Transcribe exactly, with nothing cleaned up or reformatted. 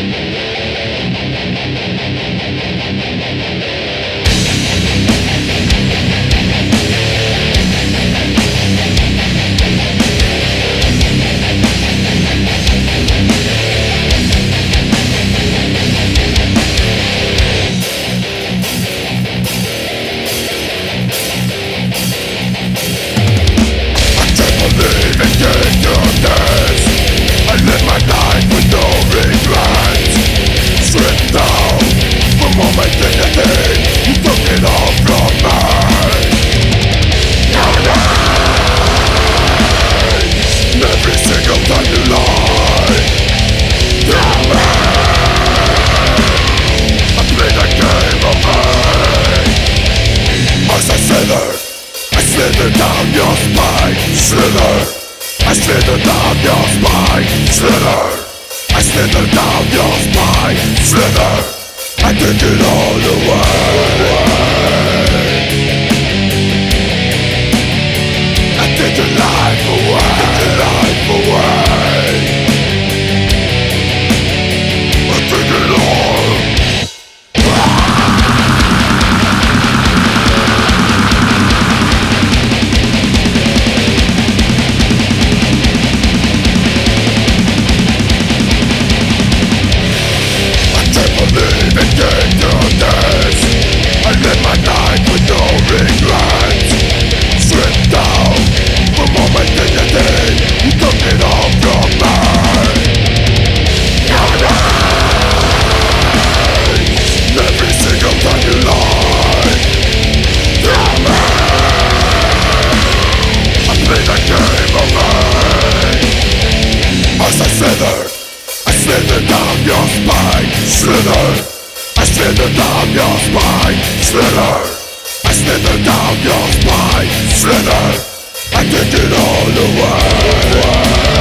slither down your spine, slither. I slither down your spine, slither. I slither down your spine, slither. I take it all away. I take your life away, take your life away. I take it all. I live my life with no regrets. Stripped down from all my dignity. You took it all from me. Every single time you lie to me, I play the game of me. As I slither, I slither down your spine, slither. I slither down your spine, slither. I slither down your spine, slither. I take it all away.